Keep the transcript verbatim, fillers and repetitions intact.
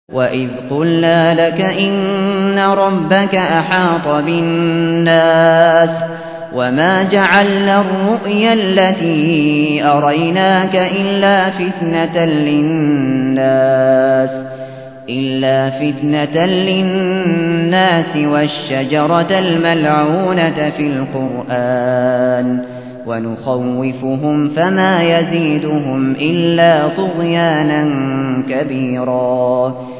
وَإِذْ قُلْنَا لَكَ إِنَّ رَبَّكَ أَحَاطَ بِالنَّاسِ وَمَا جَعَلْنَا الرُّؤْيَا الَّتِي أَرَيْنَاكَ إِلَّا فِتْنَةً لِّلنَّاسِ إِلَّا فِتْنَةً لِّلنَّاسِ وَالشَّجَرَةَ الْمَلْعُونَةَ فِي الْقُرْآنِ وَنُخَوِّفُهُمْ فَمَا يَزِيدُهُمْ إِلَّا طُغْيَانًا كَبِيرًا